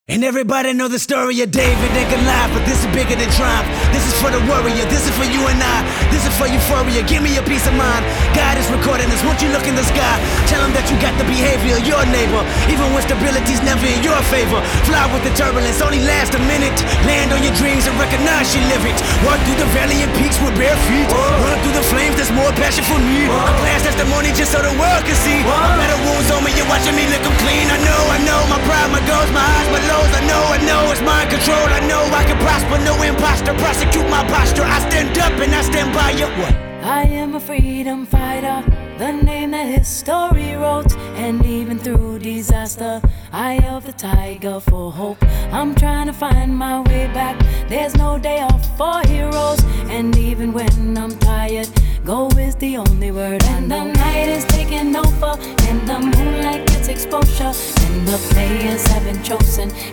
And everybody know the story of David and Goliath, but this is bigger than triumph. This is for the warrior, this is for you and I. This is for euphoria, give me a peace of mind. God is recording this, won't you look in the sky? Tell him that you got the behavior of your neighbor, even when stability's never in your favor. Fly with the turbulence, only last a minute. Land on your dreams and recognize you live it. Walk through the valley and peaks with bare feet. Run through the flames, there's more passion for me. A glass testimony just so the world can see. My better wounds on me, you're watching me lick them clean. I know, my pride, my goals, my highs, my lows. I know, it's mind control. I know I can prosper, no imposter. Prosecute my posture, I stand up and I stand by you. What? I am a freedom fighter, the name that history wrote. And even through disaster, eye of the tiger for hope. I'm trying to find my way back, there's no day off for heroes. And even when I'm tired, go is the only word. And the night is taking over, and the moonlight gets exposure. And the players have been chosen,